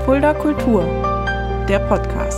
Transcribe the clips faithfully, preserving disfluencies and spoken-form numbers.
Fulda Kultur, der Podcast.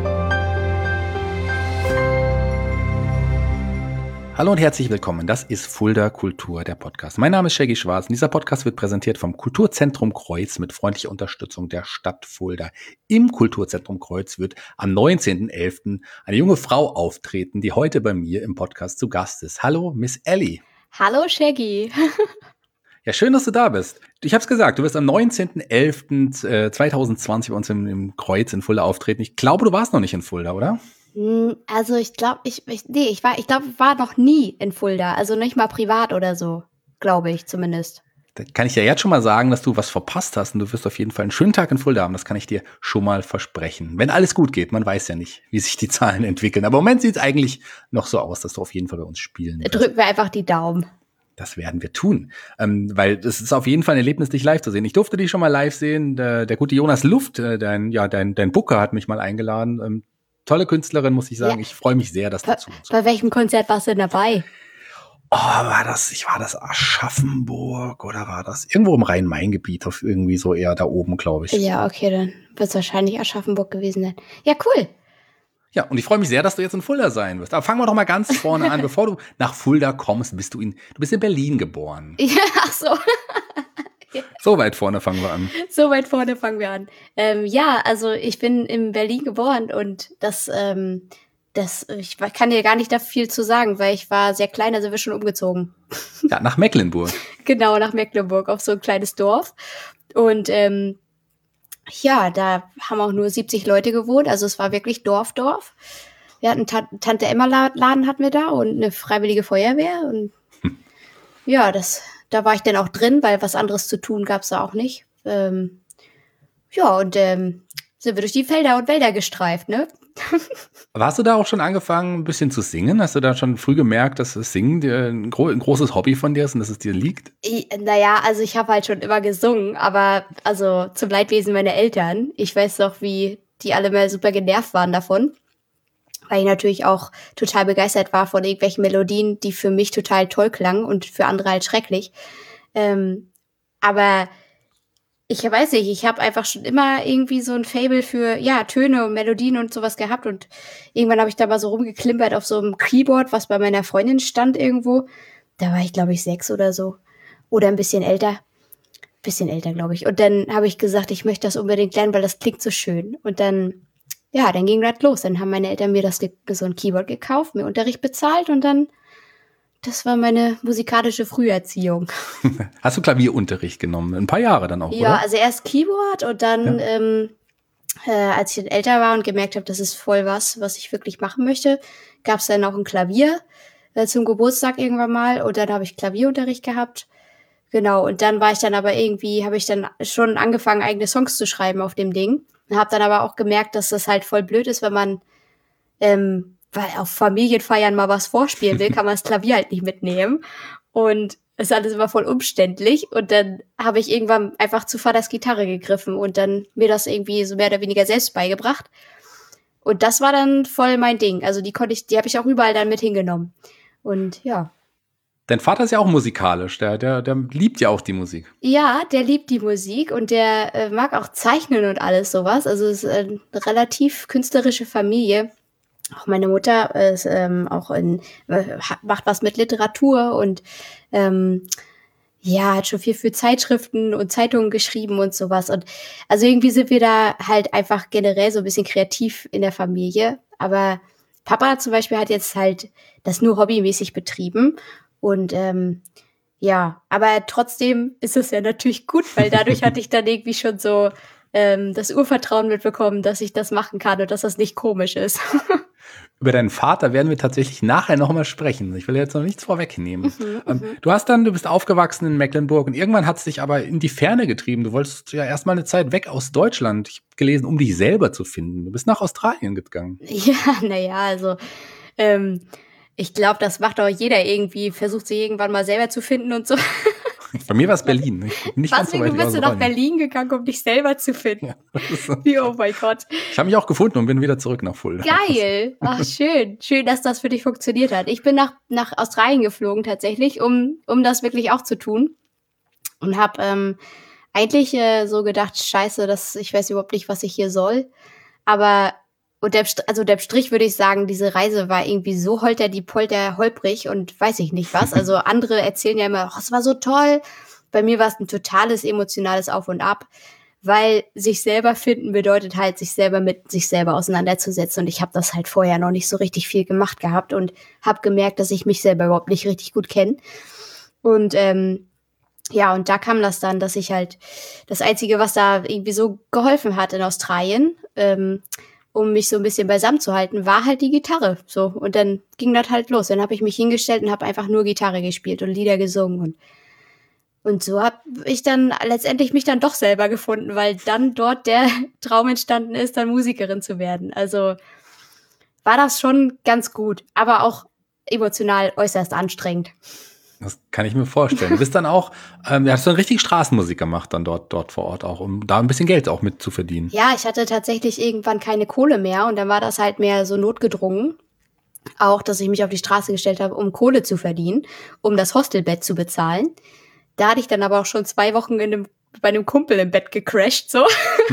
Hallo und herzlich willkommen. Das ist Fulda Kultur, der Podcast. Mein Name ist Shaggy Schwarz und dieser Podcast wird präsentiert vom Kulturzentrum Kreuz mit freundlicher Unterstützung der Stadt Fulda. Im Kulturzentrum Kreuz wird am neunzehnten elften eine junge Frau auftreten, die heute bei mir im Podcast zu Gast ist. Hallo, Miss Ellie. Hallo, Shaggy. Ja, schön, dass du da bist. Ich habe es gesagt, du wirst am neunzehnten elften zweitausendzwanzig bei uns im, im Kreuz in Fulda auftreten. Ich glaube, du warst noch nicht in Fulda, oder? Also ich glaube, ich, ich, nee, ich war, ich glaube, ich war noch nie in Fulda. Also nicht mal privat oder so, glaube ich zumindest. Da kann ich ja jetzt schon mal sagen, dass du was verpasst hast und du wirst auf jeden Fall einen schönen Tag in Fulda haben. Das kann ich dir schon mal versprechen. Wenn alles gut geht, man weiß ja nicht, wie sich die Zahlen entwickeln. Aber im Moment sieht es eigentlich noch so aus, dass du auf jeden Fall bei uns spielen wirst. Drücken wir einfach die Daumen. Das werden wir tun, ähm, weil es ist auf jeden Fall ein Erlebnis, dich live zu sehen. Ich durfte dich schon mal live sehen. Der, der gute Jonas Luft, äh, dein, ja, dein, dein Booker hat mich mal eingeladen. Ähm, tolle Künstlerin, muss ich sagen. Ja. Ich freue mich sehr, dass du zu uns kommst. Bei welchem Konzert warst du denn dabei? Oh, war das, ich war das Aschaffenburg oder war das irgendwo im Rhein-Main-Gebiet, auf irgendwie so eher da oben, glaube ich. Ja, okay, dann wird es wahrscheinlich Aschaffenburg gewesen sein. Ja, cool. Ja, und ich freue mich sehr, dass du jetzt in Fulda sein wirst. Aber fangen wir doch mal ganz vorne an. Bevor du nach Fulda kommst, bist du in, du bist in Berlin geboren. Ja, ach so. So weit vorne fangen wir an. So weit vorne fangen wir an. Ähm, ja, also ich bin in Berlin geboren und das, ähm, das, ich kann dir gar nicht da viel zu sagen, weil ich war sehr klein, also wir schon umgezogen. Ja, nach Mecklenburg. Genau, nach Mecklenburg, auf so ein kleines Dorf. Und ähm, ja, da haben auch nur siebzig Leute gewohnt, also es war wirklich Dorf, Dorf. Wir hatten Ta- Tante Emma Laden hatten wir da und eine freiwillige Feuerwehr und hm. ja, das, da war ich dann auch drin, weil was anderes zu tun gab's da auch nicht. Ähm, ja, und ähm, sind wir durch die Felder und Wälder gestreift, ne? Aber hast du da auch schon angefangen, ein bisschen zu singen? Hast du da schon früh gemerkt, dass das Singen dir ein, gro- ein großes Hobby von dir ist und dass es dir liegt? Ich, naja, also ich habe halt schon immer gesungen, aber also zum Leidwesen meiner Eltern. Ich weiß noch, wie die alle mal super genervt waren davon, weil ich natürlich auch total begeistert war von irgendwelchen Melodien, die für mich total toll klangen und für andere halt schrecklich. Ähm, aber ich weiß nicht, ich habe einfach schon immer irgendwie so ein Faible für, ja, Töne und Melodien und sowas gehabt und irgendwann habe ich da mal so rumgeklimpert auf so einem Keyboard, was bei meiner Freundin stand irgendwo. Da war ich, glaube ich, sechs oder so. Oder ein bisschen älter. Bisschen älter, glaube ich. Und dann habe ich gesagt, ich möchte das unbedingt lernen, weil das klingt so schön. Und dann, ja, dann ging das los. Dann haben meine Eltern mir das so ein Keyboard gekauft, mir Unterricht bezahlt und dann, das war meine musikalische Früherziehung. Hast du Klavierunterricht genommen? Ein paar Jahre dann auch, ja, oder? Ja, also erst Keyboard und dann, ja. ähm, äh, als ich dann älter war und gemerkt habe, das ist voll was, was ich wirklich machen möchte, gab es dann auch ein Klavier äh, zum Geburtstag irgendwann mal und dann habe ich Klavierunterricht gehabt. Genau, und dann war ich dann aber irgendwie, habe ich dann schon angefangen, eigene Songs zu schreiben auf dem Ding. Habe dann aber auch gemerkt, dass das halt voll blöd ist, wenn man ähm, weil auf Familienfeiern mal was vorspielen will, kann man das Klavier halt nicht mitnehmen. Und es ist alles immer voll umständlich. Und dann habe ich irgendwann einfach zu Vaters Gitarre gegriffen und dann mir das irgendwie so mehr oder weniger selbst beigebracht. Und das war dann voll mein Ding. Also die konnte ich, die habe ich auch überall dann mit hingenommen. Und ja. Dein Vater ist ja auch musikalisch, der, der, der liebt ja auch die Musik. Ja, der liebt die Musik und der äh, mag auch zeichnen und alles sowas. Also es ist eine relativ künstlerische Familie. Auch meine Mutter ist ähm, auch in, äh, macht was mit Literatur und ähm, ja, hat schon viel für Zeitschriften und Zeitungen geschrieben und sowas. Und also irgendwie sind wir da halt einfach generell so ein bisschen kreativ in der Familie. Aber Papa zum Beispiel hat jetzt halt das nur hobbymäßig betrieben. Und ähm, ja, aber trotzdem ist es ja natürlich gut, weil dadurch hatte ich dann irgendwie schon so ähm, das Urvertrauen mitbekommen, dass ich das machen kann und dass das nicht komisch ist. Über deinen Vater werden wir tatsächlich nachher noch mal sprechen. Ich will jetzt noch nichts vorwegnehmen. Mhm, ähm, du hast dann, du bist aufgewachsen in Mecklenburg und irgendwann hat es dich aber in die Ferne getrieben. Du wolltest ja erstmal eine Zeit weg aus Deutschland. Ich habe gelesen, um dich selber zu finden. Du bist nach Australien gegangen. Ja, naja, also ähm, ich glaube, das macht auch jeder irgendwie, versucht sich irgendwann mal selber zu finden und so. Bei mir war es Berlin. Ich nicht Was, ganz so weit du bist du nach rein. Berlin gegangen, um dich selber zu finden? Ja, so. Wie, oh mein Gott. Ich habe mich auch gefunden und bin wieder zurück nach Fulda. Geil. Ach, schön. Schön, dass das für dich funktioniert hat. Ich bin nach, nach Australien geflogen tatsächlich, um, um das wirklich auch zu tun. Und habe ähm, eigentlich äh, so gedacht, scheiße, das, ich weiß überhaupt nicht, was ich hier soll. Aber unterm, also unterm Strich würde ich sagen, diese Reise war irgendwie so holter die Polter holprig und weiß ich nicht was. Also andere erzählen ja immer, oh, es war so toll. Bei mir war es ein totales emotionales Auf und Ab, weil sich selber finden bedeutet halt, sich selber mit sich selber auseinanderzusetzen. Und ich habe das halt vorher noch nicht so richtig viel gemacht gehabt und habe gemerkt, dass ich mich selber überhaupt nicht richtig gut kenne. Und ähm, ja, und da kam das dann, dass ich halt das Einzige, was da irgendwie so geholfen hat in Australien, ähm, um mich so ein bisschen beisammen zu halten, war halt die Gitarre. So, und dann ging das halt los. Dann habe ich mich hingestellt und habe einfach nur Gitarre gespielt und Lieder gesungen. Und, und so habe ich dann letztendlich mich dann doch selber gefunden, weil dann dort der Traum entstanden ist, dann Musikerin zu werden. Also war das schon ganz gut, aber auch emotional äußerst anstrengend. Das kann ich mir vorstellen. Du bist dann auch, ähm, hast du dann richtig Straßenmusik gemacht dann dort, dort vor Ort auch, um da ein bisschen Geld auch mit zu verdienen. Ja, ich hatte tatsächlich irgendwann keine Kohle mehr und dann war das halt mehr so notgedrungen. Auch, dass ich mich auf die Straße gestellt habe, um Kohle zu verdienen, um das Hostelbett zu bezahlen. Da hatte ich dann aber auch schon zwei Wochen in einem, bei einem Kumpel im Bett gecrashed, so.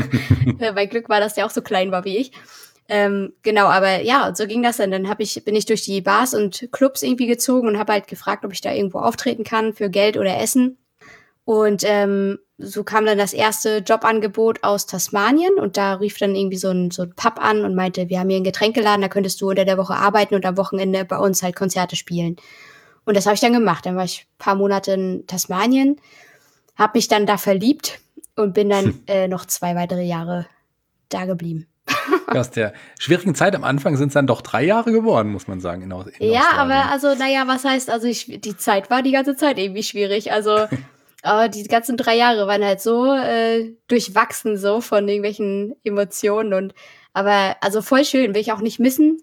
Mein Glück war, dass der auch so klein war wie ich. Ähm, genau, aber ja, so ging das dann. Dann hab ich, bin ich durch die Bars und Clubs irgendwie gezogen und habe halt gefragt, ob ich da irgendwo auftreten kann für Geld oder Essen. Und ähm, so kam dann das erste Jobangebot aus Tasmanien und da rief dann irgendwie so ein, so ein Pub an und meinte, wir haben hier einen Getränkeladen, da könntest du unter der Woche arbeiten und am Wochenende bei uns halt Konzerte spielen. Und das habe ich dann gemacht. Dann war ich ein paar Monate in Tasmanien, habe mich dann da verliebt und bin dann hm. äh, noch zwei weitere Jahre da geblieben. Aus der schwierigen Zeit am Anfang sind es dann doch drei Jahre geworden, muss man sagen. In, in ja, aber also, naja, was heißt, also ich, die Zeit war die ganze Zeit irgendwie schwierig. Also äh, die ganzen drei Jahre waren halt so äh, durchwachsen so von irgendwelchen Emotionen. und Aber also voll schön, will ich auch nicht missen.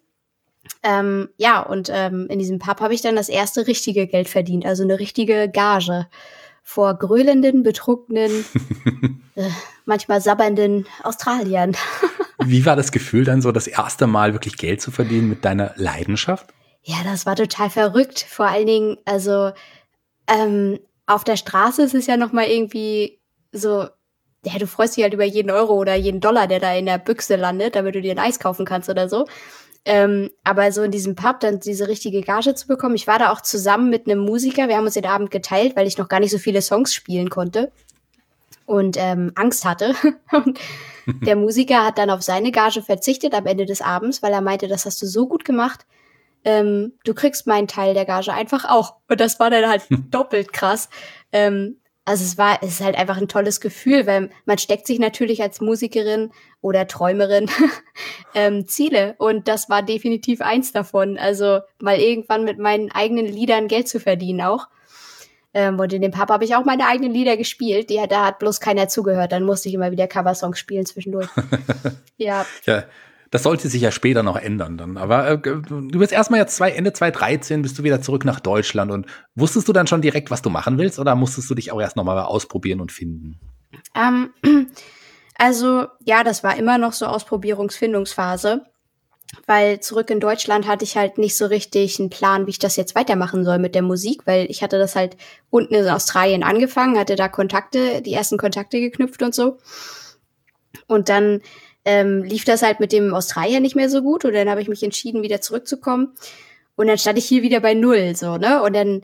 Ähm, ja, und ähm, in diesem Pub habe ich dann das erste richtige Geld verdient, also eine richtige Gage vor gröhlenden, betrunkenen, äh, manchmal sabbernden Australiern. Wie war das Gefühl dann so, das erste Mal wirklich Geld zu verdienen mit deiner Leidenschaft? Ja, das war total verrückt. Vor allen Dingen, also ähm, auf der Straße ist es ja nochmal irgendwie so, ja, du freust dich halt über jeden Euro oder jeden Dollar, der da in der Büchse landet, damit du dir ein Eis kaufen kannst oder so. Ähm, aber so in diesem Pub dann diese richtige Gage zu bekommen. Ich war da auch zusammen mit einem Musiker. Wir haben uns den Abend geteilt, weil ich noch gar nicht so viele Songs spielen konnte und ähm, Angst hatte. Und der Musiker hat dann auf seine Gage verzichtet am Ende des Abends, weil er meinte, das hast du so gut gemacht. Ähm, du kriegst meinen Teil der Gage einfach auch. Und das war dann halt doppelt krass. Ähm, also es war, es ist halt einfach ein tolles Gefühl, weil man steckt sich natürlich als Musikerin oder Träumerin ähm, Ziele. Und das war definitiv eins davon. Also mal irgendwann mit meinen eigenen Liedern Geld zu verdienen auch. Ähm, und in dem Pub habe ich auch meine eigenen Lieder gespielt. Die, da hat bloß keiner zugehört. Dann musste ich immer wieder Coversongs spielen zwischendurch. ja. Ja, das sollte sich ja später noch ändern dann. Aber äh, du bist erstmal jetzt zwei, Ende zwanzig dreizehn bist du wieder zurück nach Deutschland. Und wusstest du dann schon direkt, was du machen willst? Oder musstest du dich auch erst nochmal ausprobieren und finden? Ähm, also ja, das war immer noch so Ausprobierungsfindungsphase. Weil zurück in Deutschland hatte ich halt nicht so richtig einen Plan, wie ich das jetzt weitermachen soll mit der Musik, weil ich hatte das halt unten in Australien angefangen, hatte da Kontakte, die ersten Kontakte geknüpft und so. Und dann ähm, lief das halt mit dem Australien nicht mehr so gut und dann habe ich mich entschieden, wieder zurückzukommen. Und dann stand ich hier wieder bei Null, so, ne? Und dann,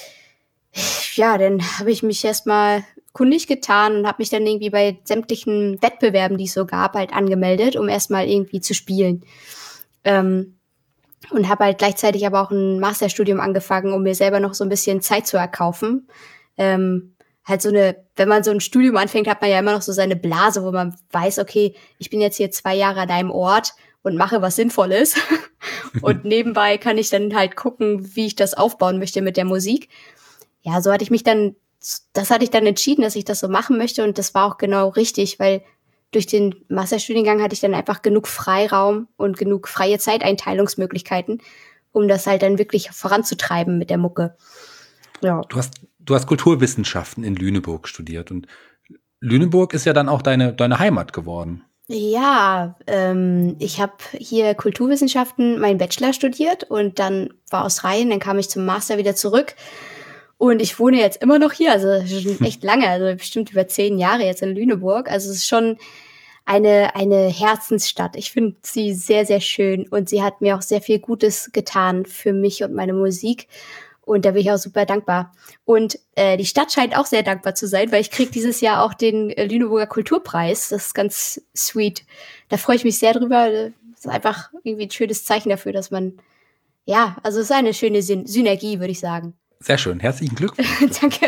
ja, dann habe ich mich erstmal kundig getan und habe mich dann irgendwie bei sämtlichen Wettbewerben, die es so gab, halt angemeldet, um erstmal irgendwie zu spielen. Ähm, und habe halt gleichzeitig aber auch ein Masterstudium angefangen, um mir selber noch so ein bisschen Zeit zu erkaufen. Ähm, halt so eine, wenn man so ein Studium anfängt, hat man ja immer noch so seine Blase, wo man weiß, okay, ich bin jetzt hier zwei Jahre an einem Ort und mache was Sinnvolles. Und nebenbei kann ich dann halt gucken, wie ich das aufbauen möchte mit der Musik. Ja, so hatte ich mich dann, das hatte ich dann entschieden, dass ich das so machen möchte und das war auch genau richtig, weil durch den Masterstudiengang hatte ich dann einfach genug Freiraum und genug freie Zeiteinteilungsmöglichkeiten, um das halt dann wirklich voranzutreiben mit der Mucke. Ja. Du hast, du hast Kulturwissenschaften in Lüneburg studiert und Lüneburg ist ja dann auch deine, deine Heimat geworden. Ja, ähm, ich habe hier Kulturwissenschaften meinen Bachelor studiert und dann war Australien, dann kam ich zum Master wieder zurück Und ich wohne jetzt immer noch hier, also schon echt lange, also bestimmt über zehn Jahre jetzt in Lüneburg. Also es ist schon eine eine Herzensstadt. Ich finde sie sehr, sehr schön und sie hat mir auch sehr viel Gutes getan für mich und meine Musik. Und da bin ich auch super dankbar. Und äh, die Stadt scheint auch sehr dankbar zu sein, weil ich kriege dieses Jahr auch den äh, Lüneburger Kulturpreis. Das ist ganz sweet. Da freue ich mich sehr drüber. Das ist einfach irgendwie ein schönes Zeichen dafür, dass man, ja, also es ist eine schöne Syn- Synergie, würde ich sagen. Sehr schön, herzlichen Glückwunsch. Danke.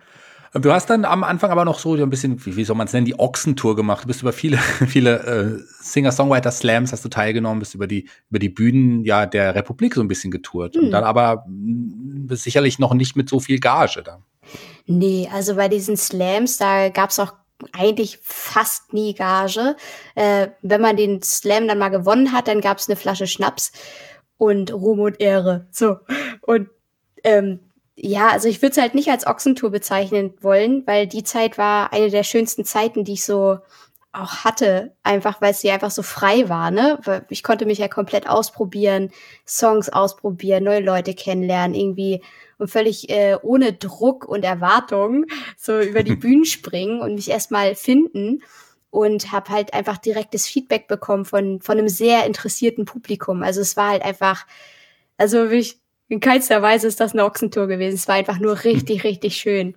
Du hast dann am Anfang aber noch so ein bisschen, wie, wie soll man es nennen, die Ochsentour gemacht. Du bist über viele, viele äh, Singer-Songwriter-Slams hast du teilgenommen, bist über die über die Bühnen ja der Republik so ein bisschen getourt. Hm. Und dann aber mh, sicherlich noch nicht mit so viel Gage da. Nee, also bei diesen Slams, da gab's auch eigentlich fast nie Gage. Äh, wenn man den Slam dann mal gewonnen hat, dann gab's eine Flasche Schnaps und Ruhm und Ehre. So. Und ähm, ja, also ich würde es halt nicht als Ochsentour bezeichnen wollen, weil die Zeit war eine der schönsten Zeiten, die ich so auch hatte, einfach weil sie einfach so frei war, ne? Weil ich konnte mich ja komplett ausprobieren, Songs ausprobieren, neue Leute kennenlernen, irgendwie und völlig äh, ohne Druck und Erwartung so über die Bühnen springen und mich erstmal finden und habe halt einfach direktes Feedback bekommen von von einem sehr interessierten Publikum. Also es war halt einfach, also wirklich in keinster Weise ist das eine Ochsentour gewesen. Es war einfach nur richtig, richtig schön.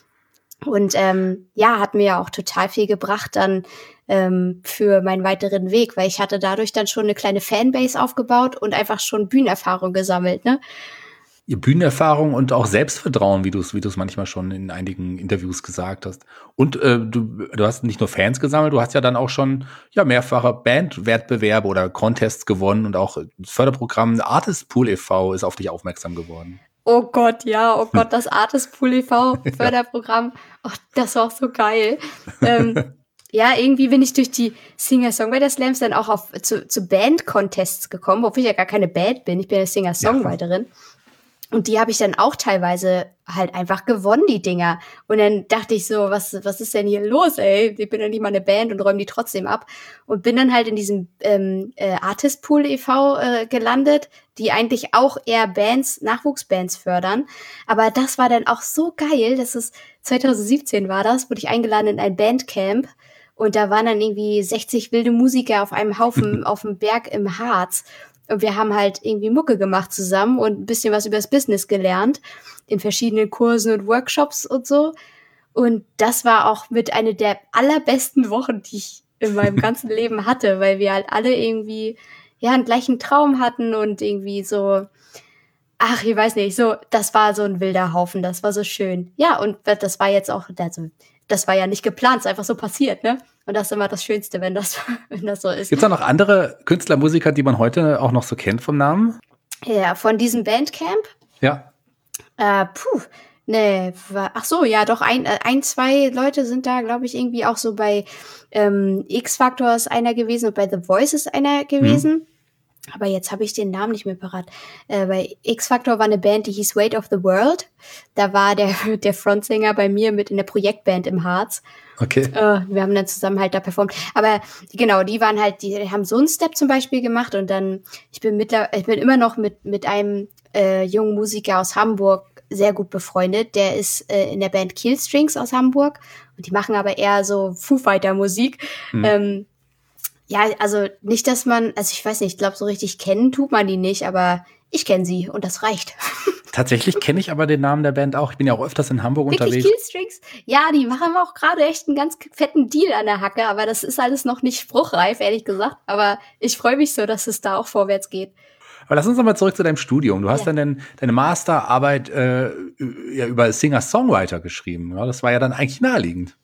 Und ähm, ja, hat mir ja auch total viel gebracht dann ähm, für meinen weiteren Weg, weil ich hatte dadurch dann schon eine kleine Fanbase aufgebaut und einfach schon Bühnenerfahrung gesammelt, ne? Ihr Bühnenerfahrung und auch Selbstvertrauen, wie du es wie du es manchmal schon in einigen Interviews gesagt hast. Und äh, du, du hast nicht nur Fans gesammelt, du hast ja dann auch schon ja mehrfache Bandwettbewerbe oder Contests gewonnen und auch das Förderprogramm Artist Pool e V ist auf dich aufmerksam geworden. Oh Gott, ja, oh Gott, das Artist Pool e V Förderprogramm, oh, das war auch so geil. ähm, ja, irgendwie bin ich durch die Singer-Songwriter-Slams dann auch auf zu, zu Band-Contests gekommen, obwohl ich ja gar keine Band bin, ich bin eine Singer-Songwriterin. Ja. Und die habe ich dann auch teilweise halt einfach gewonnen, die Dinger. Und dann dachte ich so, was was ist denn hier los, ey? Ich bin ja nicht mal eine Band und räume die trotzdem ab. Und bin dann halt in diesem ähm, äh, Artist Pool e V äh, gelandet, die eigentlich auch eher Bands, Nachwuchsbands fördern. Aber das war dann auch so geil, dass es zwanzig siebzehn war das, wurde ich eingeladen in ein Bandcamp. Und da waren dann irgendwie sechzig wilde Musiker auf einem Haufen auf dem Berg im Harz. Und wir haben halt irgendwie Mucke gemacht zusammen und ein bisschen was über das Business gelernt in verschiedenen Kursen und Workshops und so. Und das war auch mit einer der allerbesten Wochen, die ich in meinem ganzen Leben hatte, weil wir halt alle irgendwie ja einen gleichen Traum hatten und irgendwie so, ach, ich weiß nicht, so, das war so ein wilder Haufen, das war so schön. Ja, und das war jetzt auch, also, das war ja nicht geplant, es ist einfach so passiert, ne? Und das ist immer das Schönste, wenn das, wenn das so ist. Gibt es da noch andere Künstler, Musiker, die man heute auch noch so kennt vom Namen? Ja, von diesem Bandcamp? Ja. Äh, puh, ne, ach so, ja, doch, ein, ein, zwei Leute sind da, glaube ich, irgendwie auch so bei ähm, X-Factor ist einer gewesen und bei The Voice ist einer gewesen. Mhm. Aber jetzt habe ich den Namen nicht mehr parat. Äh, bei X-Factor war eine Band, die hieß Weight of the World. Da war der, der Frontsänger bei mir mit in der Projektband im Harz. Okay. Äh, wir haben dann zusammen halt da performt. Aber genau, die waren halt, die haben so einen Step zum Beispiel gemacht und dann, ich bin mittlerweile, ich bin immer noch mit, mit einem äh, jungen Musiker aus Hamburg sehr gut befreundet. Der ist äh, in der Band Killstrings aus Hamburg und die machen aber eher so Foo Fighter Musik. Mhm. Ähm, Ja, also nicht, dass man, also ich weiß nicht, ich glaube, so richtig kennen tut man die nicht, aber ich kenne sie und das reicht. Tatsächlich kenne ich aber den Namen der Band auch. Ich bin ja auch öfters in Hamburg Wirklich unterwegs. Killstrings? Ja, die machen auch gerade echt einen ganz fetten Deal an der Hacke, aber das ist alles noch nicht spruchreif, ehrlich gesagt. Aber ich freue mich so, dass es da auch vorwärts geht. Aber lass uns nochmal zurück zu deinem Studium. Du hast ja. dann den, deine Masterarbeit äh, ja, über Singer-Songwriter geschrieben. Ja, das war ja dann eigentlich naheliegend.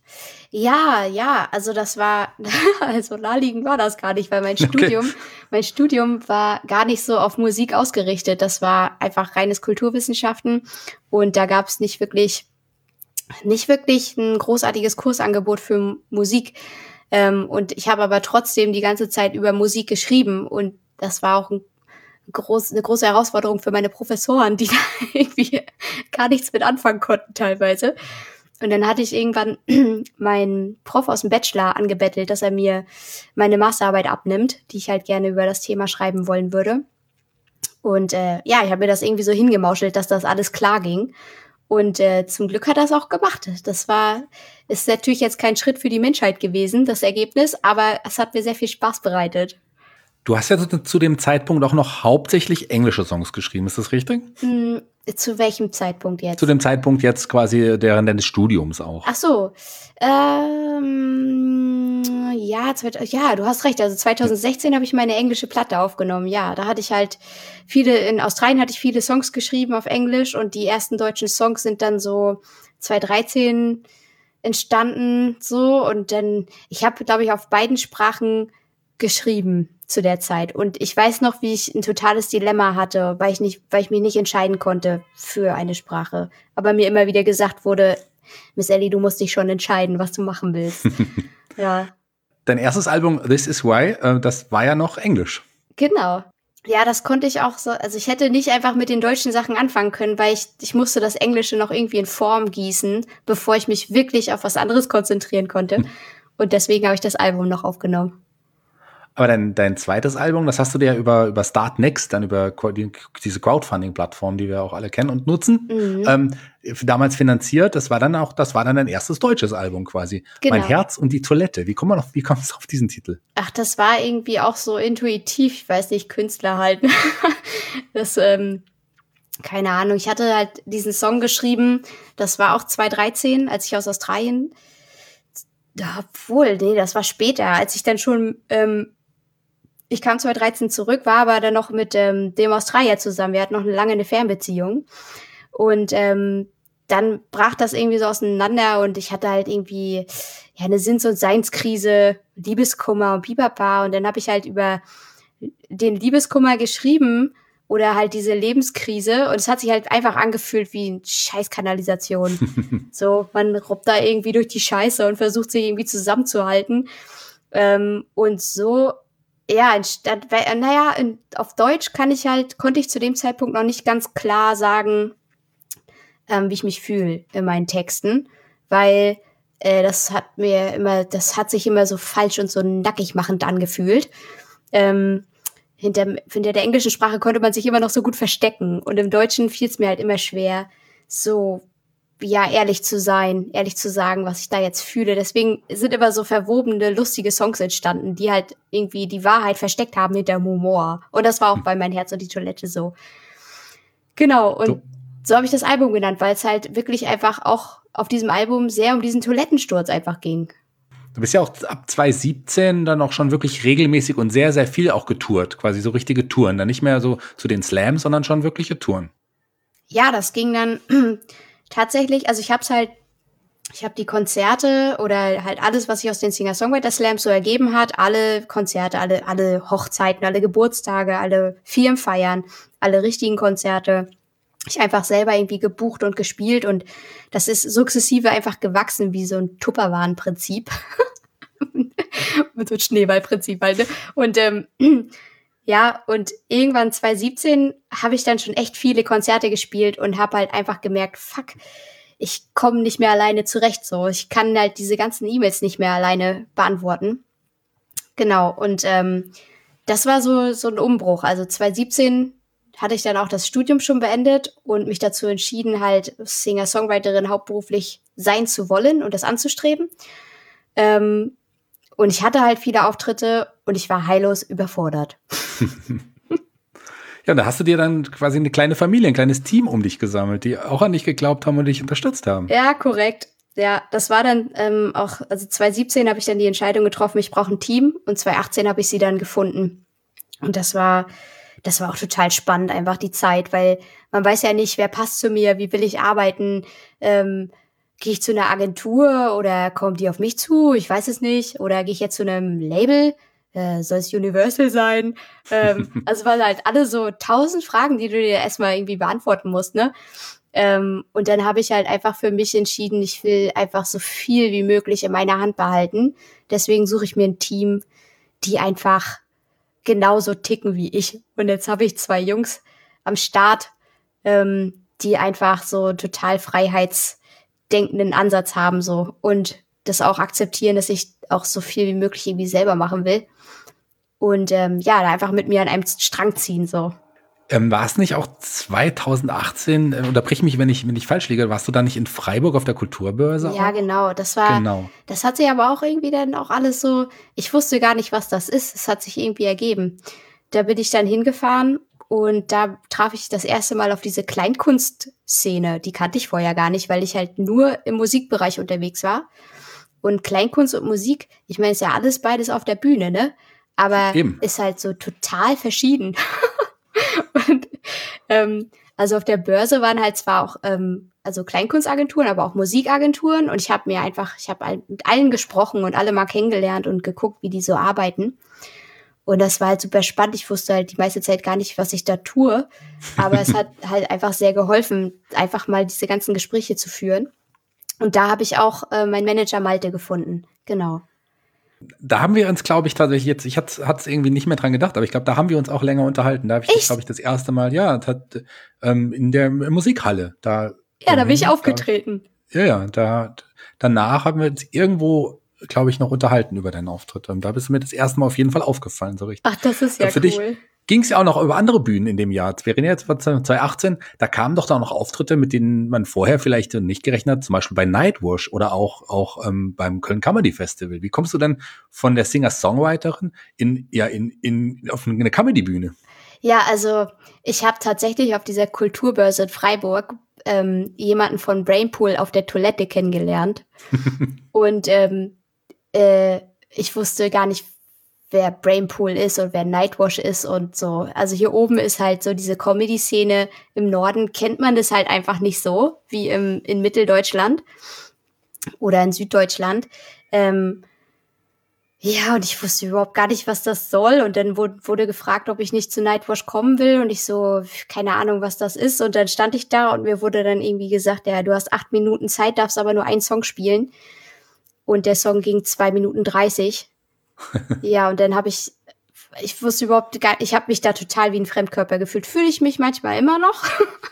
Ja, ja, also das war, also naheliegend war das gar nicht, weil mein Studium, okay. mein Studium war gar nicht so auf Musik ausgerichtet. Das war einfach reines Kulturwissenschaften und da gab es nicht wirklich, nicht wirklich ein großartiges Kursangebot für Musik. Ähm, und ich habe aber trotzdem die ganze Zeit über Musik geschrieben und das war auch ein groß, eine große Herausforderung für meine Professoren, die da irgendwie gar nichts mit anfangen konnten teilweise. Und dann hatte ich irgendwann meinen Prof aus dem Bachelor angebettelt, dass er mir meine Masterarbeit abnimmt, die ich halt gerne über das Thema schreiben wollen würde. Und äh, ja, ich habe mir das irgendwie so hingemauschelt, dass das alles klar ging. Und äh, zum Glück hat er es auch gemacht. Das war, ist natürlich jetzt kein Schritt für die Menschheit gewesen, das Ergebnis, aber es hat mir sehr viel Spaß bereitet. Du hast ja zu, zu dem Zeitpunkt auch noch hauptsächlich englische Songs geschrieben, ist das richtig? Hm, zu welchem Zeitpunkt jetzt? Zu dem Zeitpunkt jetzt quasi während deines Studiums auch. Ach so, ähm, ja, ja, du hast recht. Also zwanzig sechzehn habe ich meine englische Platte aufgenommen. Ja, da hatte ich halt viele, in Australien hatte ich viele Songs geschrieben auf Englisch und die ersten deutschen Songs sind dann so zwanzig dreizehn entstanden, so. Und dann, ich habe, glaube ich, auf beiden Sprachen geschrieben zu der Zeit. Und ich weiß noch, wie ich ein totales Dilemma hatte, weil ich nicht, weil ich mich nicht entscheiden konnte für eine Sprache. Aber mir immer wieder gesagt wurde, Miss Ellie, du musst dich schon entscheiden, was du machen willst. Ja. Dein erstes Album, This Is Why, äh, das war ja noch Englisch. Genau. Ja, das konnte ich auch so, also ich hätte nicht einfach mit den deutschen Sachen anfangen können, weil ich, ich musste das Englische noch irgendwie in Form gießen, bevor ich mich wirklich auf was anderes konzentrieren konnte. Hm. Und deswegen habe ich das Album noch aufgenommen. Aber dein, dein zweites Album, das hast du dir ja über, über Start Next, dann über die, diese Crowdfunding-Plattform, die wir auch alle kennen und nutzen, mhm. ähm, damals finanziert. Das war dann auch, das war dann dein erstes deutsches Album quasi. Genau. Mein Herz und die Toilette. Wie kommt man auf, wie kommst du auf diesen Titel? Ach, das war irgendwie auch so intuitiv, ich weiß nicht, Künstler halt. das, ähm, keine Ahnung. Ich hatte halt diesen Song geschrieben, das war auch zwanzig dreizehn, als ich aus Australien, ja, obwohl, nee, das war später, als ich dann schon, ähm, ich kam zwanzig dreizehn zurück, war aber dann noch mit ähm, dem Australier zusammen. Wir hatten noch eine lange eine Fernbeziehung. Und ähm, dann brach das irgendwie so auseinander und ich hatte halt irgendwie ja eine Sinns- und Seinskrise, Liebeskummer und Pipapa. Und dann habe ich halt über den Liebeskummer geschrieben oder halt diese Lebenskrise. Und es hat sich halt einfach angefühlt wie eine Scheißkanalisation. So, man robbt da irgendwie durch die Scheiße und versucht sich irgendwie zusammenzuhalten. Ähm, und so ja, anstatt, naja, in, auf Deutsch kann ich halt, konnte ich zu dem Zeitpunkt noch nicht ganz klar sagen, ähm, wie ich mich fühle in meinen Texten, weil äh, das hat mir immer, das hat sich immer so falsch und so nackig machend angefühlt. Ähm, hinter, hinter der englischen Sprache konnte man sich immer noch so gut verstecken und im Deutschen fiel es mir halt immer schwer, so ja, ehrlich zu sein, ehrlich zu sagen, was ich da jetzt fühle. Deswegen sind immer so verwobene, lustige Songs entstanden, die halt irgendwie die Wahrheit versteckt haben hinter dem Humor. Und das war auch bei Mein Herz und die Toilette so. Genau, und so, so habe ich das Album genannt, weil es halt wirklich einfach auch auf diesem Album sehr um diesen Toilettensturz einfach ging. Du bist ja auch ab zwanzig siebzehn dann auch schon wirklich regelmäßig und sehr, sehr viel auch getourt, quasi so richtige Touren. Dann nicht mehr so zu den Slams, sondern schon wirkliche Touren. Ja, das ging dann tatsächlich, also ich habe es halt, ich habe die Konzerte oder halt alles, was sich aus den Singer-Songwriter-Slams so ergeben hat, alle Konzerte, alle alle Hochzeiten, alle Geburtstage, alle Firmenfeiern, alle richtigen Konzerte, ich einfach selber irgendwie gebucht und gespielt und das ist sukzessive einfach gewachsen wie so ein Tupperwaren-Prinzip. Mit so ein Schneeball-Prinzip halt, ne? Und ähm, ja, und irgendwann zwanzig siebzehn habe ich dann schon echt viele Konzerte gespielt und habe halt einfach gemerkt, fuck, ich komme nicht mehr alleine zurecht so. Ich kann halt diese ganzen E-Mails nicht mehr alleine beantworten. Genau, und ähm, das war so so ein Umbruch. Also zwanzig siebzehn hatte ich dann auch das Studium schon beendet und mich dazu entschieden, halt Singer-Songwriterin hauptberuflich sein zu wollen und das anzustreben. Ähm, Und ich hatte halt viele Auftritte und ich war heillos überfordert. Ja, und da hast du dir dann quasi eine kleine Familie, ein kleines Team um dich gesammelt, die auch an dich geglaubt haben und dich unterstützt haben. Ja, korrekt. Ja, das war dann ähm, auch, also zwanzig siebzehn habe ich dann die Entscheidung getroffen, ich brauche ein Team und zwanzig achtzehn habe ich sie dann gefunden. Und das war, das war auch total spannend, einfach die Zeit, weil man weiß ja nicht, wer passt zu mir, wie will ich arbeiten, ähm, gehe ich zu einer Agentur oder kommt die auf mich zu? Ich weiß es nicht. Oder gehe ich jetzt zu einem Label? Äh, soll es Universal sein? ähm, also waren halt alle so tausend Fragen, die du dir erstmal irgendwie beantworten musst, ne? Ähm, und dann habe ich halt einfach für mich entschieden, ich will einfach so viel wie möglich in meiner Hand behalten. Deswegen suche ich mir ein Team, die einfach genauso ticken wie ich. Und jetzt habe ich zwei Jungs am Start, ähm, die einfach so total Freiheits denkenden Ansatz haben so und das auch akzeptieren, dass ich auch so viel wie möglich irgendwie selber machen will und ähm, ja, da einfach mit mir an einem Strang ziehen so. Ähm, war es nicht auch zwanzig achtzehn, äh, unterbrich mich, wenn ich, wenn ich falsch liege, warst du da nicht in Freiburg auf der Kulturbörse? Ja, auch? genau. Das war, Genau. das hat sich aber auch irgendwie dann auch alles so, ich wusste gar nicht, was das ist. Es hat sich irgendwie ergeben. Da bin ich dann hingefahren und da traf ich das erste Mal auf diese Kleinkunstszene. Die kannte ich vorher gar nicht, weil ich halt nur im Musikbereich unterwegs war. Und Kleinkunst und Musik, ich meine, ist ja alles beides auf der Bühne, ne? Aber Eben. ist halt so total verschieden. Und ähm, also auf der Börse waren halt zwar auch ähm, also Kleinkunstagenturen, aber auch Musikagenturen. Und ich habe mir einfach, ich habe mit allen gesprochen und alle mal kennengelernt und geguckt, wie die so arbeiten. Und das war halt super spannend. Ich wusste halt die meiste Zeit gar nicht, was ich da tue. Aber es hat halt einfach sehr geholfen, einfach mal diese ganzen Gespräche zu führen. Und da habe ich auch äh, meinen Manager Malte gefunden. Genau. Da haben wir uns, glaube ich, tatsächlich jetzt, ich hatte es irgendwie nicht mehr dran gedacht, aber ich glaube, da haben wir uns auch länger unterhalten. Da habe ich dich, glaube ich, das erste Mal, ja, hat, ähm, in der Musikhalle. Da ja, da bin ich da, aufgetreten. Ja, ja, da, danach haben wir uns irgendwo, glaube ich, noch unterhalten über deinen Auftritt. Und da bist du mir das erste Mal auf jeden Fall aufgefallen, so richtig. Ach, das ist ja Für cool. dich ging es ja auch noch über andere Bühnen in dem Jahr. Wir reden jetzt von zwanzig achtzehn, da kamen doch da auch noch Auftritte, mit denen man vorher vielleicht nicht gerechnet hat, zum Beispiel bei Nightwash oder auch, auch ähm, beim Köln Comedy Festival. Wie kommst du denn von der Singer-Songwriterin in, ja, in, in, auf eine Comedy-Bühne? Ja, also ich habe tatsächlich auf dieser Kulturbörse in Freiburg ähm, jemanden von Brainpool auf der Toilette kennengelernt. Und ähm, äh, ich wusste gar nicht, wer Brainpool ist und wer Nightwash ist und so. Also hier oben ist halt so diese Comedy-Szene. Im Norden kennt man das halt einfach nicht so, wie im, in Mitteldeutschland oder in Süddeutschland. Ähm, ja, und ich wusste überhaupt gar nicht, was das soll. Und dann wurde, wurde gefragt, ob ich nicht zu Nightwash kommen will. Und ich so, keine Ahnung, was das ist. Und dann stand ich da und mir wurde dann irgendwie gesagt, ja, du hast acht Minuten Zeit, darfst aber nur einen Song spielen. Und der Song ging zwei Minuten dreißig. Ja, und dann habe ich, ich wusste überhaupt gar, ich habe mich da total wie ein Fremdkörper gefühlt. Fühle ich mich manchmal immer noch,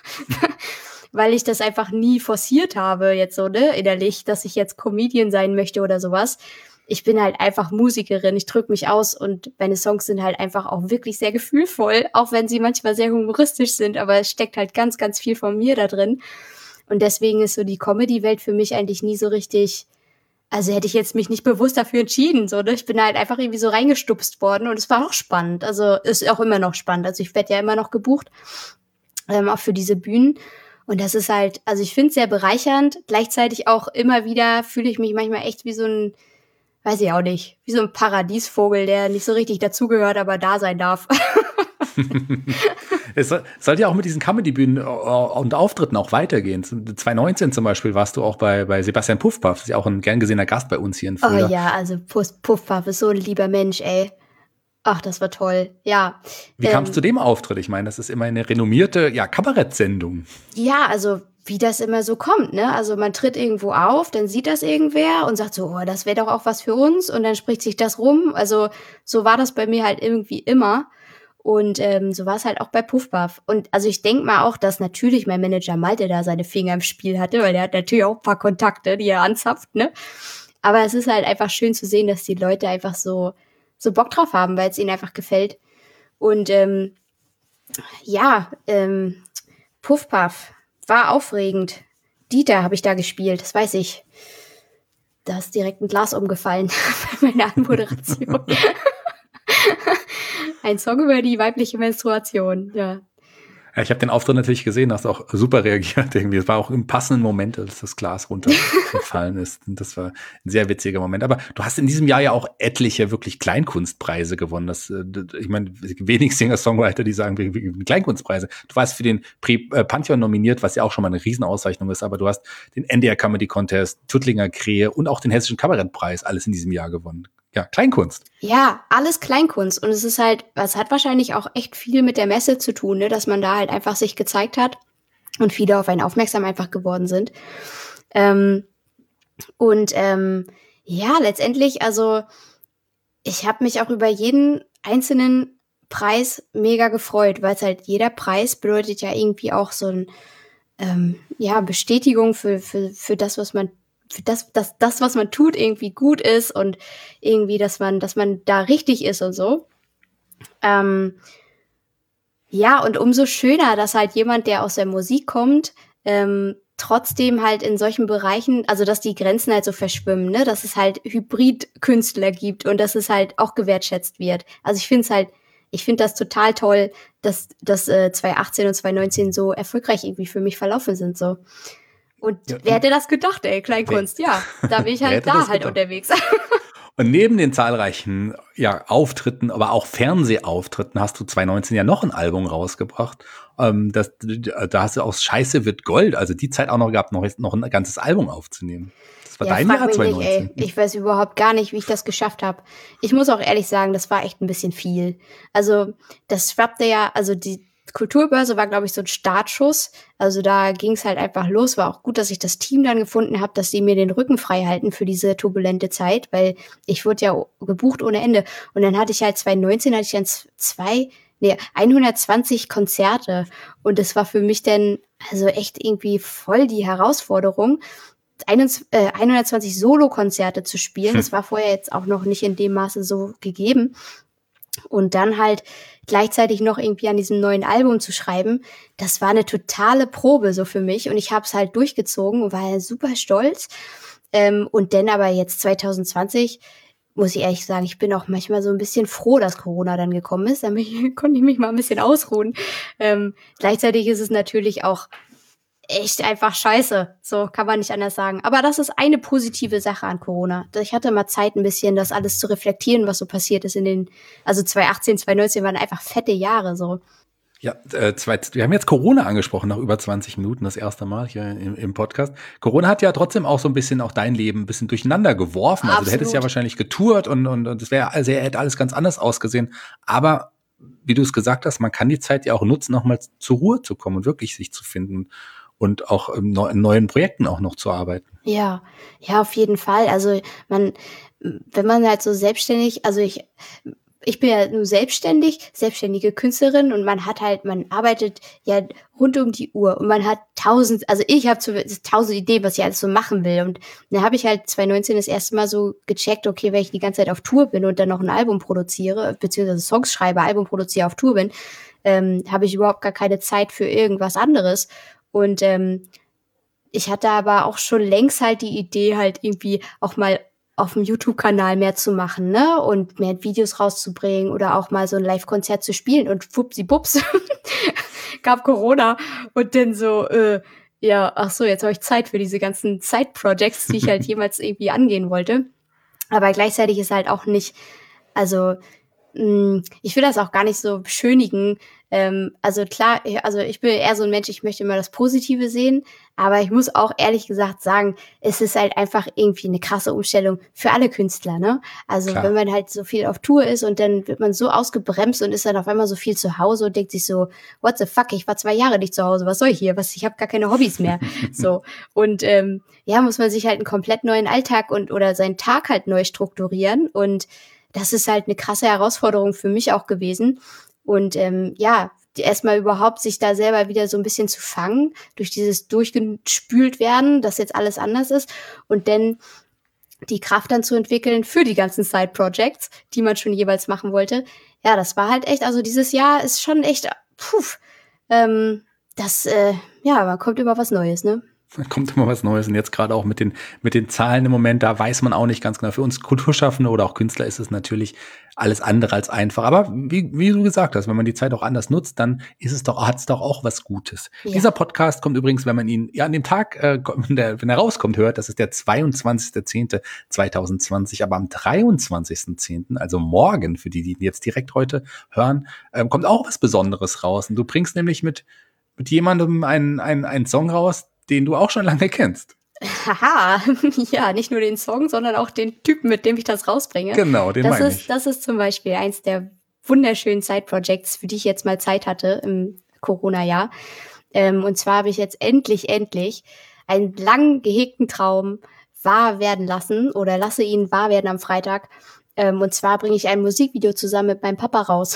weil ich das einfach nie forciert habe, jetzt so, ne, innerlich, dass ich jetzt Comedian sein möchte oder sowas. Ich bin halt einfach Musikerin, ich drücke mich aus und meine Songs sind halt einfach auch wirklich sehr gefühlvoll, auch wenn sie manchmal sehr humoristisch sind, aber es steckt halt ganz, ganz viel von mir da drin. Und deswegen ist so die Comedy-Welt für mich eigentlich nie so richtig. Also hätte ich jetzt mich nicht bewusst dafür entschieden, so, ne? Ich bin halt einfach irgendwie so reingestupst worden und es war auch spannend. Also ist auch immer noch spannend. Also ich werde ja immer noch gebucht, ähm, auch für diese Bühnen. Und das ist halt, also ich finde es sehr bereichernd. Gleichzeitig auch immer wieder fühle ich mich manchmal echt wie so ein, weiß ich auch nicht, wie so ein Paradiesvogel, der nicht so richtig dazugehört, aber da sein darf. Es soll, sollte ja auch mit diesen Comedy-Bühnen und Auftritten auch weitergehen. zwanzig neunzehn zum Beispiel warst du auch bei, bei Sebastian Puffpaff. Das ist ja auch ein gern gesehener Gast bei uns hier in Fulda. Oh ja, also Puffpaff ist so ein lieber Mensch, ey. Ach, das war toll, ja. Wie ähm, kam es zu dem Auftritt? Ich meine, das ist immer eine renommierte, ja, Kabarettsendung. Ja, also wie das immer so kommt, ne? Also man tritt irgendwo auf, dann sieht das irgendwer und sagt so, oh, das wäre doch auch was für uns und dann spricht sich das rum. Also so war das bei mir halt irgendwie immer. Und ähm, so war es halt auch bei Puffpuff. Und also ich denke mal auch, dass natürlich mein Manager Malte da seine Finger im Spiel hatte, weil der hat natürlich auch ein paar Kontakte, die er anzapft, ne? Aber es ist halt einfach schön zu sehen, dass die Leute einfach so, so Bock drauf haben, weil es ihnen einfach gefällt. Und ähm, ja, ähm, Puffpuff war aufregend. Dieter habe ich da gespielt, das weiß ich. Da ist direkt ein Glas umgefallen bei meiner Anmoderation. Ein Song über die weibliche Menstruation, ja. Ja, ich habe den Auftritt natürlich gesehen, hast auch super reagiert irgendwie. Es war auch im passenden Moment, als das Glas runtergefallen ist. Und das war ein sehr witziger Moment. Aber du hast in diesem Jahr ja auch etliche wirklich Kleinkunstpreise gewonnen. Das, ich meine, wenig Singer-Songwriter, die sagen, wir gewinnen Kleinkunstpreise. Du warst für den Prix Pantheon nominiert, was ja auch schon mal eine Riesenauszeichnung ist. Aber du hast den N D R Comedy Contest, Tuttlinger Krähe und auch den Hessischen Kabarettpreis alles in diesem Jahr gewonnen. Ja, Kleinkunst. Ja, alles Kleinkunst. Und es ist halt, es hat wahrscheinlich auch echt viel mit der Messe zu tun, ne? Dass man da halt einfach sich gezeigt hat und viele auf einen aufmerksam einfach geworden sind. Ähm, und ähm, ja, letztendlich, also ich habe mich auch über jeden einzelnen Preis mega gefreut, weil es halt jeder Preis bedeutet ja irgendwie auch so ein ähm, ja, Bestätigung für, für, für das, was man für das, dass das, was man tut, irgendwie gut ist und irgendwie, dass man, dass man da richtig ist und so. Ähm, Ja, und umso schöner, dass halt jemand, der aus der Musik kommt, ähm, trotzdem halt in solchen Bereichen, also dass die Grenzen halt so verschwimmen, ne, dass es halt Hybrid-Künstler gibt und dass es halt auch gewertschätzt wird. Also ich finde es halt, ich finde das total toll, dass dass äh, zwanzig achtzehn und zwanzig neunzehn so erfolgreich irgendwie für mich verlaufen sind so. Und Ja, wer hätte das gedacht, ey, Kleinkunst? Nee. Ja, da bin ich halt da halt gedacht? unterwegs. Und neben den zahlreichen ja, Auftritten, aber auch Fernsehauftritten hast du zwanzig neunzehn ja noch ein Album rausgebracht. Ähm, das, da hast du aus Scheiße wird Gold, also die Zeit auch noch gehabt, noch, noch ein ganzes Album aufzunehmen. Das war ja, dein Jahr zwanzig neunzehn. Nicht, ey. Ich weiß überhaupt gar nicht, wie ich das geschafft habe. Ich muss auch ehrlich sagen, das war echt ein bisschen viel. Also das schwappte ja, also die Kulturbörse war, glaube ich, so ein Startschuss. Also da ging es halt einfach los. War auch gut, dass ich das Team dann gefunden habe, dass sie mir den Rücken frei halten für diese turbulente Zeit, weil ich wurde ja gebucht ohne Ende. Und dann hatte ich halt zwanzig neunzehn hatte ich dann zwei, nee, hundertzwanzig Konzerte. Und das war für mich dann also echt irgendwie voll die Herausforderung, hundertzwanzig Solo-Konzerte zu spielen. Das war vorher jetzt auch noch nicht in dem Maße so gegeben. Und dann halt gleichzeitig noch irgendwie an diesem neuen Album zu schreiben, das war eine totale Probe so für mich. Und ich habe es halt durchgezogen und war super stolz. Ähm, und dann aber jetzt zwanzig zwanzig, muss ich ehrlich sagen, ich bin auch manchmal so ein bisschen froh, dass Corona dann gekommen ist. Damit konnte ich mich mal ein bisschen ausruhen. Ähm, gleichzeitig ist es natürlich auch echt einfach scheiße. So kann man nicht anders sagen. Aber das ist eine positive Sache an Corona. Ich hatte mal Zeit, ein bisschen das alles zu reflektieren, was so passiert ist in den, also zwanzig achtzehn, zwanzig neunzehn waren einfach fette Jahre so. Ja, äh, zwei, wir haben jetzt Corona angesprochen, nach über zwanzig Minuten, das erste Mal hier im, im Podcast. Corona hat ja trotzdem auch so ein bisschen auch dein Leben ein bisschen durcheinander geworfen. Also Absolut. Du hättest ja wahrscheinlich getourt und und, und das wäre also hätte alles ganz anders ausgesehen. Aber wie du es gesagt hast, man kann die Zeit ja auch nutzen, auch mal zur Ruhe zu kommen und wirklich sich zu finden. Und auch in neuen Projekten auch noch zu arbeiten. Ja, ja, auf jeden Fall. Also man, wenn man halt so selbstständig, also ich, ich bin ja nur selbstständig, selbstständige Künstlerin und man hat halt, man arbeitet ja rund um die Uhr und man hat tausend, also ich habe so tausend Ideen, was ich alles so machen will. Und dann habe ich halt zwanzig neunzehn das erste Mal so gecheckt, okay, wenn ich die ganze Zeit auf Tour bin und dann noch ein Album produziere, beziehungsweise Songs schreibe, Album produziere, auf Tour bin, ähm, habe ich überhaupt gar keine Zeit für irgendwas anderes. Und ähm, ich hatte aber auch schon längst halt die Idee, halt irgendwie auch mal auf dem YouTube-Kanal mehr zu machen, ne? Und mehr Videos rauszubringen oder auch mal so ein Live-Konzert zu spielen. Und wupsibups gab Corona und dann so, äh, ja, ach so, jetzt habe ich Zeit für diese ganzen Side-Projects, die ich halt jemals irgendwie angehen wollte. Aber gleichzeitig ist halt auch nicht, also mh, ich will das auch gar nicht so beschönigen. Ähm, also klar, also ich bin eher so ein Mensch, ich möchte immer das Positive sehen, aber ich muss auch ehrlich gesagt sagen, es ist halt einfach irgendwie eine krasse Umstellung für alle Künstler, ne? Also klar. Wenn man halt so viel auf Tour ist und dann wird man so ausgebremst und ist dann auf einmal so viel zu Hause und denkt sich so, what the fuck, ich war zwei Jahre nicht zu Hause, was soll ich hier? Was, ich habe gar keine Hobbys mehr. So und ähm, ja, muss man sich halt einen komplett neuen Alltag und oder seinen Tag halt neu strukturieren und das ist halt eine krasse Herausforderung für mich auch gewesen. Und ähm, ja, erstmal überhaupt sich da selber wieder so ein bisschen zu fangen, durch dieses durchgespült werden, dass jetzt alles anders ist und dann die Kraft dann zu entwickeln für die ganzen Side-Projects, die man schon jeweils machen wollte. Ja, das war halt echt, also dieses Jahr ist schon echt, puh, ähm, das, äh, ja, man kommt immer was Neues, ne? Da kommt immer was Neues und jetzt gerade auch mit den mit den Zahlen im Moment, da weiß man auch nicht ganz genau. Für uns Kulturschaffende oder auch Künstler ist es natürlich alles andere als einfach. Aber wie, wie du gesagt hast, wenn man die Zeit auch anders nutzt, dann ist es doch, hat es doch auch was Gutes. Ja. Dieser Podcast kommt übrigens, wenn man ihn ja an dem Tag, äh, wenn, der, wenn er rauskommt, hört, das ist der zweiundzwanzigster zehnter zweitausendzwanzig, aber am dreiundzwanzigster zehnter, also morgen, für die, die jetzt direkt heute hören, äh, kommt auch was Besonderes raus. Und du bringst nämlich mit mit jemandem einen, einen, einen Song raus, den du auch schon lange kennst. Haha, ja, nicht nur den Song, sondern auch den Typen, mit dem ich das rausbringe. Genau, den meine ich. Das ist zum Beispiel eins der wunderschönen Side-Projects, für die ich jetzt mal Zeit hatte im Corona-Jahr. Ähm, und zwar habe ich jetzt endlich, endlich einen lang gehegten Traum wahr werden lassen oder lasse ihn wahr werden am Freitag. Ähm, und zwar bringe ich ein Musikvideo zusammen mit meinem Papa raus.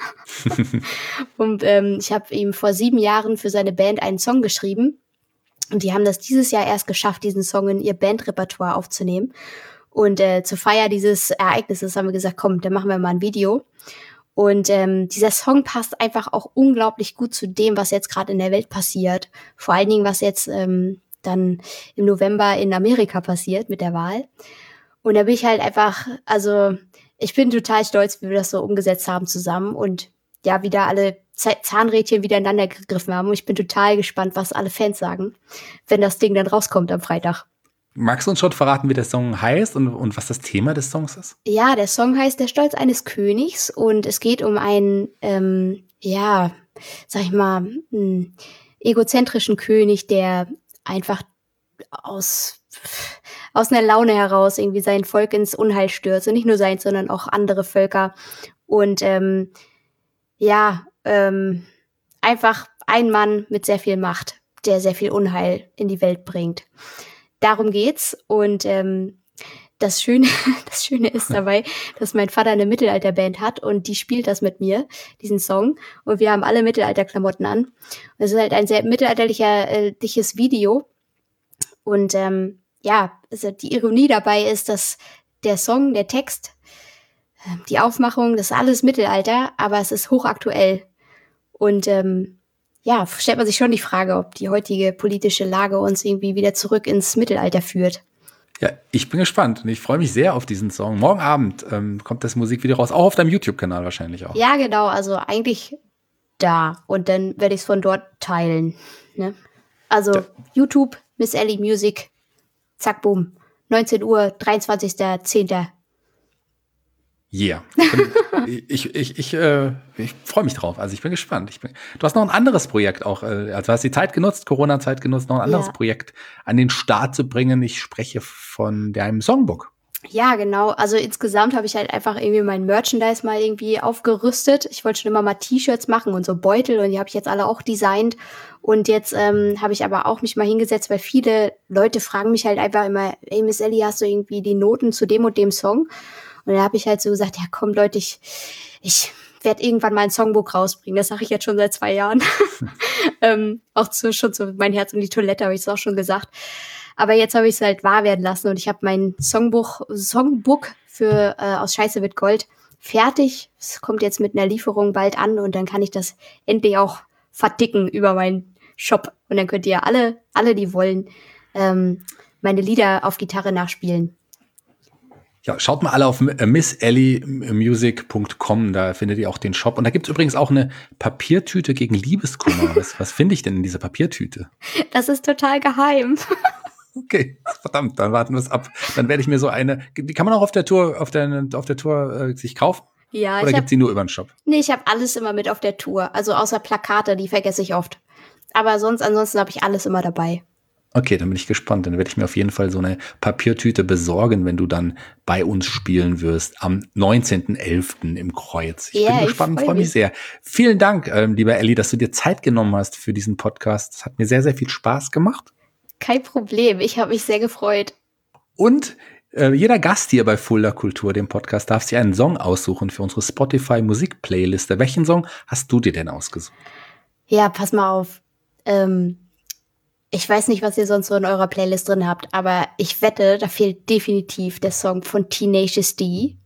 Und ähm, ich habe ihm vor sieben Jahren für seine Band einen Song geschrieben. Und die haben das dieses Jahr erst geschafft, diesen Song in ihr Bandrepertoire aufzunehmen. Und äh, zur Feier dieses Ereignisses haben wir gesagt, komm, dann machen wir mal ein Video. Und ähm, dieser Song passt einfach auch unglaublich gut zu dem, was jetzt gerade in der Welt passiert. Vor allen Dingen, was jetzt ähm, dann im November in Amerika passiert mit der Wahl. Und da bin ich halt einfach, also ich bin total stolz, wie wir das so umgesetzt haben zusammen und ja, wie da alle Z- Zahnrädchen wieder ineinander gegriffen haben. Und ich bin total gespannt, was alle Fans sagen, wenn das Ding dann rauskommt am Freitag. Magst du uns schon verraten, wie der Song heißt und, und was das Thema des Songs ist? Ja, der Song heißt Der Stolz eines Königs und es geht um einen, ähm, ja, sag ich mal, einen egozentrischen König, der einfach aus, aus einer Laune heraus irgendwie sein Volk ins Unheil stürzt. Und nicht nur sein, sondern auch andere Völker. Und ähm, ja, ähm, einfach ein Mann mit sehr viel Macht, der sehr viel Unheil in die Welt bringt. Darum geht's. Und ähm, das Schöne, das Schöne ist dabei, dass mein Vater eine Mittelalterband hat und die spielt das mit mir, diesen Song. Und wir haben alle Mittelalterklamotten an. Und es ist halt ein sehr mittelalterliches Video. Und ähm, ja, also die Ironie dabei ist, dass der Song, der Text, die Aufmachung, das ist alles Mittelalter, aber es ist hochaktuell. Und ähm, ja, stellt man sich schon die Frage, ob die heutige politische Lage uns irgendwie wieder zurück ins Mittelalter führt. Ja, ich bin gespannt und ich freue mich sehr auf diesen Song. Morgen Abend ähm, kommt das Musikvideo raus, auch auf deinem YouTube-Kanal wahrscheinlich auch. Ja, genau, also eigentlich da. Und dann werde ich es von dort teilen. Ne? Also ja. YouTube, Miss Ellie Music, zack, boom. neunzehn Uhr, dreiundzwanzigster zehnter Yeah. ich ich, ich, äh, ich freue mich drauf. Also ich bin gespannt. Ich bin, du hast noch ein anderes Projekt auch. Äh, also hast die Zeit genutzt, Corona-Zeit genutzt, noch ein anderes ja. Projekt an den Start zu bringen. Ich spreche von deinem Songbook. Ja, genau. Also insgesamt habe ich halt einfach irgendwie mein Merchandise mal irgendwie aufgerüstet. Ich wollte schon immer mal T-Shirts machen und so Beutel und die habe ich jetzt alle auch designt. Und jetzt ähm, habe ich aber auch mich mal hingesetzt, weil viele Leute fragen mich halt einfach immer, ey Miss Ellie, hast du irgendwie die Noten zu dem und dem Song? Und da habe ich halt so gesagt, ja komm Leute, ich, ich werde irgendwann mal ein Songbook rausbringen. Das sage ich jetzt schon seit zwei Jahren. ähm, auch zu, schon zu Mein Herz und die Toilette habe ich es auch schon gesagt. Aber jetzt habe ich es halt wahr werden lassen und ich habe mein Songbuch, Songbook für äh, Aus Scheiße wird Gold fertig. Es kommt jetzt mit einer Lieferung bald an und dann kann ich das endlich auch verticken über meinen Shop. Und dann könnt ihr alle, alle die wollen, ähm, meine Lieder auf Gitarre nachspielen. Ja, schaut mal alle auf miss ellie music punkt com, da findet ihr auch den Shop. Und da gibt's übrigens auch eine Papiertüte gegen Liebeskummer. Was, was finde ich denn in dieser Papiertüte? Das ist total geheim. Okay, verdammt, dann warten wir es ab. Dann werde ich mir so eine, die kann man auch auf der Tour, auf der, auf der Tour äh, sich kaufen? Ja. Oder gibt's die nur über den Shop? Nee, ich habe alles immer mit auf der Tour. Also außer Plakate, die vergesse ich oft. Aber sonst, ansonsten habe ich alles immer dabei. Okay, dann bin ich gespannt. Dann werde ich mir auf jeden Fall so eine Papiertüte besorgen, wenn du dann bei uns spielen wirst am neunzehnten elften im Kreuz. Ich yeah, bin gespannt, freue freue mich sehr. Vielen Dank, ähm, lieber Ellie, dass du dir Zeit genommen hast für diesen Podcast. Das hat mir sehr, sehr viel Spaß gemacht. Kein Problem, ich habe mich sehr gefreut. Und äh, jeder Gast hier bei Fulda Kultur, dem Podcast, darf sich einen Song aussuchen für unsere Spotify-Musik-Playliste. Welchen Song hast du dir denn ausgesucht? Ja, pass mal auf. Ähm, ich weiß nicht, was ihr sonst so in eurer Playlist drin habt, aber ich wette, da fehlt definitiv der Song von Tenacious D.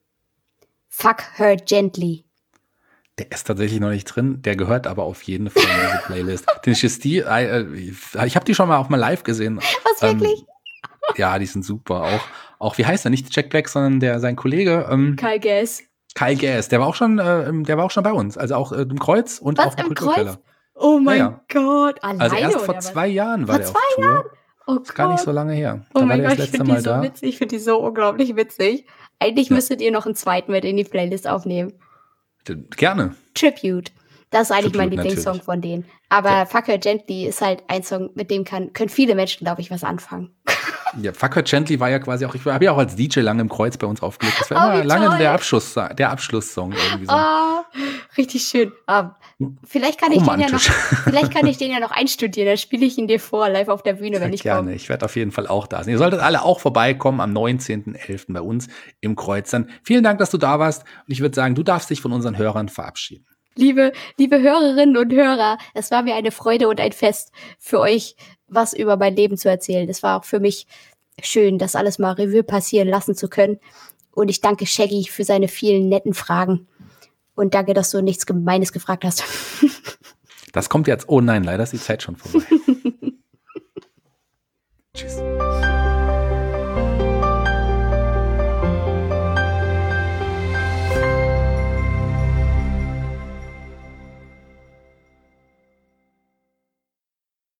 Fuck Her Gently. Der ist tatsächlich noch nicht drin, der gehört aber auf jeden Fall in diese Playlist. Tenacious D, äh, ich habe die schon mal auch mal live gesehen. Was, wirklich? Ähm, ja, die sind super. Auch, auch wie heißt er? Nicht Jack Black, sondern der sein Kollege. Ähm, Kyle Gass. Kyle Gass, der war auch schon, äh, der war auch schon bei uns. Also auch äh, im Kreuz und Was, auch im im Kulturkeller. Kreuz? Oh mein ja, ja. Gott, alleine Also erst oder vor was? zwei Jahren war vor der zwei auf Tour. Jahren? Oh ist gar nicht Gott. so lange her. Oh Da war mein der Gott, das ich letzte finde Mal die so da. witzig, ich finde die so unglaublich witzig. Eigentlich Ja. müsstet ihr noch einen zweiten mit in die Playlist aufnehmen. Gerne. Tribute. Das ist eigentlich Tribute, mein Lieblingssong natürlich. von denen. Aber Ja. Fuck Her Gently ist halt ein Song, mit dem kann, können viele Menschen, glaube ich, was anfangen. Ja, Fuck Her Gently war ja quasi auch, ich habe ja auch als D J lange im Kreuz bei uns aufgelegt. Das war Oh, immer wie lange toll. der Abschluss, der Abschlusssong irgendwie so. Ah, richtig schön. Ah, vielleicht kann ich den ja noch, Romantisch. vielleicht kann ich den ja noch einstudieren. Dann spiele ich ihn dir vor, live auf der Bühne, wenn ich Gerne, komme. ich werde auf jeden Fall auch da sein. Ihr solltet alle auch vorbeikommen am neunzehnten elften bei uns im Kreuz. Dann vielen Dank, dass du da warst. Und ich würde sagen, du darfst dich von unseren Hörern verabschieden. Liebe, liebe Hörerinnen und Hörer, es war mir eine Freude und ein Fest, für euch was über mein Leben zu erzählen. Es war auch für mich schön, das alles mal Revue passieren lassen zu können. Und ich danke Shaggy für seine vielen netten Fragen. Und danke, dass du nichts Gemeines gefragt hast. Das kommt jetzt, oh nein, leider ist die Zeit schon vorbei.